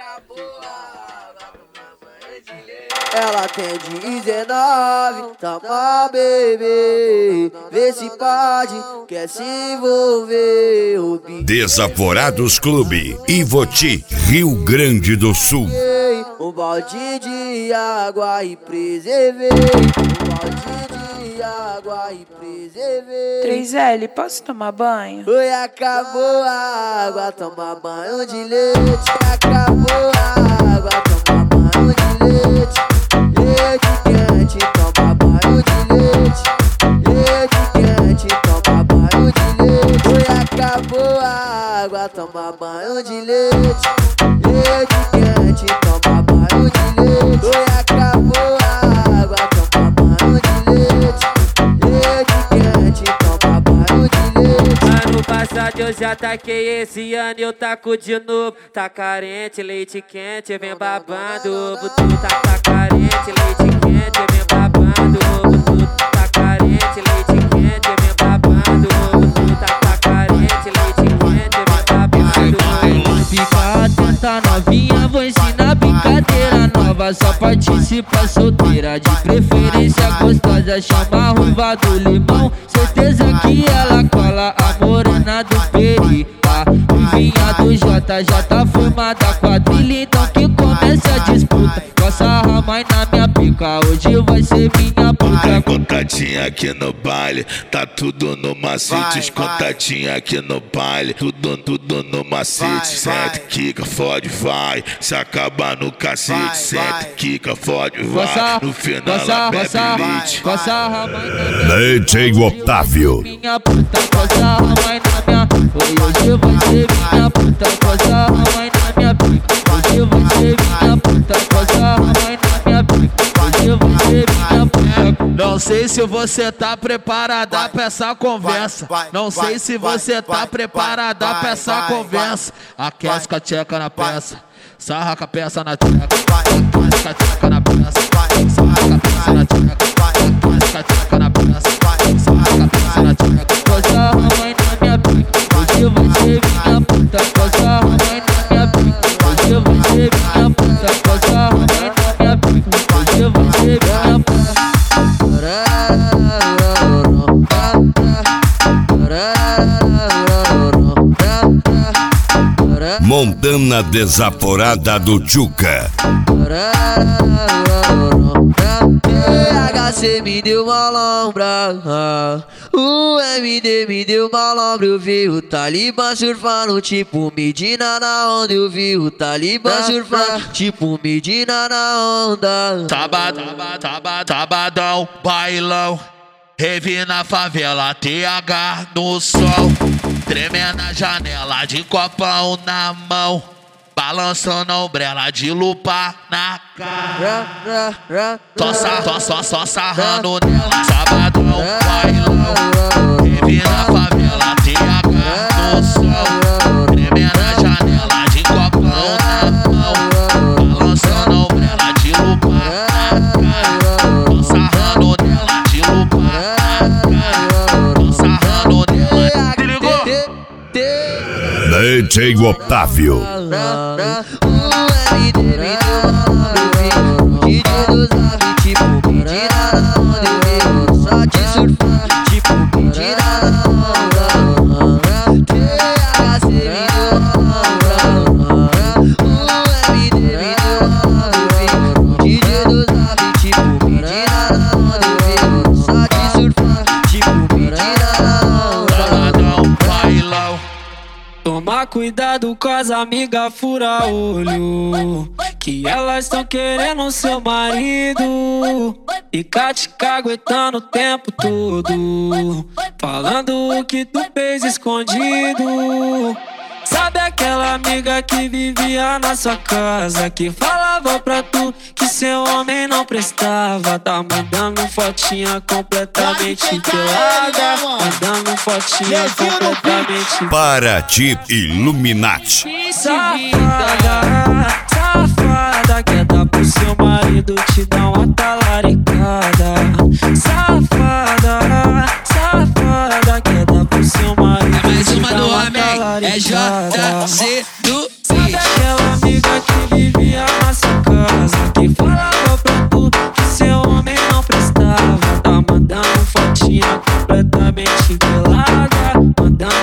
Ela tem 19, toma bebê, vê se pode, quer se envolver. Desaforados Clube, Ivoti, Rio Grande do Sul. Um balde de água e preservei. Um balde de água e preservei. 3L, posso tomar banho? Oi, acabou a água, toma banho de leite. Acabou a água, toma banho de leite. Leite quente, toma banho de leite. Leite quente, toma banho de leite. Oi, acabou a água, toma banho de leite. Leite quente, toma banho de leite. Oi, acabou a água, toma banho de leite. Leite quente, toma banho de leite. Ano passado eu já taquei, esse ano eu taco de novo. Tá carente, leite quente, vem babando. Tu tá carente, leite quente, vem babando. Tu tá carente, leite quente, vem babando. Tu tá carente, leite quente, vem babando. Fica atenta novinha, vou ensinar brincadeira nova. Só participa solteira, de preferência gostosa. Chama a ruiva do limão, certeza que ela cola. A morena do peri, a ruivinha do JJ tá formada quadrilha, então que comece a disputa. Coça a rama na minha pica, hoje vai ser minha puta. Ai, contatinha aqui no baile, tá tudo no macete. Os contatinha aqui no baile, tudo no macete. Senta, quica, fode, vai. Se acabar no cacete, senta, quica, fode, vai. No final ela bebe leite. Coça a rama na minha DJ Otávio. minha puta, coça a rama na minha. Hoje vai ser minha puta, coça a rama na minha pica. Hoje vai ser minha puta, coça a rama na minha pica. Hoje vai ser minha puta. Não sei se você tá preparada pra essa conversa. Não sei se você tá preparada pra essa conversa. Aquece com a tcheca na peça, sarra com a peça na tcheca. Aquece com a tcheca na peça, sarra com a peça na tcheca. Aquece com a tcheca na peça, sarra com a peça na tcheca. Coça a rama na minha pica, hoje vai ser minha puta. Coça a rama na minha pica, hoje vai ser minha puta. Coça a rama na minha pica, hoje vai ser minha puta. Montana Desaforada do Tchuca. THC me deu uma lombra, o MD me deu uma lombra. Eu vi o Talibã surfando tipo Medina na onda. Eu vi o Talibã surfando tipo Medina na onda. Sabadão, bailão, rave na favela, TH no sol. Tremendo na janela, de copão na mão, balançando a ombrela de lupa na cara. Só sarrando nela. Sabadão, bailão, rave na favela, TH no sol. Tremendo na janela, de copão na mão, balançando a ombrela de lupa na cara. Tô sarrando nela, de lupa na cara. Tô sarrando nela. Se ligou? DJ Otávio. O MD me deu uma lombra. DJ do Zap tipo Medina na onda. Eu vi o Sati surfar tipo Medina na onda. THC me deu uma lombra, o MD me deu uma lombra. DJ do Zap tipo Medina na onda. Eu vi o Sati surfar tipo Medina na onda. Sabadão, bailão. Toma cuidado com as amigas fura olho, que elas tão querendo seu marido. Fica te caguetando o tempo todo, falando o que tu fez escondido. Sabe aquela amiga que vivia na sua casa, que falava pra tu que seu homem não prestava? Tá mandando fotinha completamente pelada, mandando fotinha completamente. Paraty Illuminati. Safada, safada, quer dar pro seu marido, te dá uma talaricada. Safada, safada, quer dar pro seu marido. É mais uma do homem, é talaricada. JC do Sabe aquela amiga que completamente pelada, mandando